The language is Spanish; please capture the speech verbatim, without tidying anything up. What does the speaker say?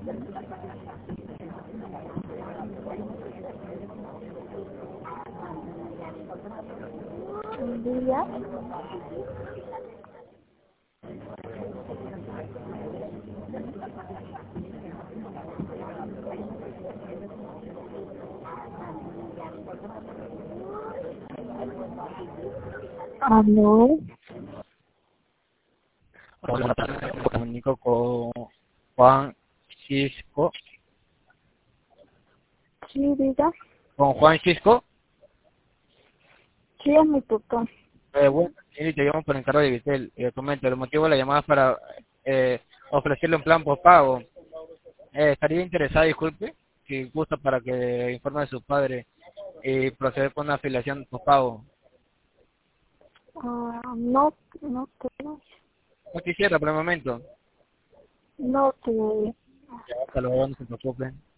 Día. Aló. Hola, me comunico con Juan Cisco. Sí, diga. ¿Con Juan Cisco? Sí, es mi papá. Eh, bueno, sí, te llamo por encargo de Vitel. Y le comento, el motivo de la llamada es para eh, ofrecerle un plan postpago. Eh, estaría interesado, disculpe, si gusta para que informe a su padre y proceder con una afiliación postpago. Ah, no, no tengo. No quisiera por el momento. No tengo. Ya, hasta luego, no se preocupe.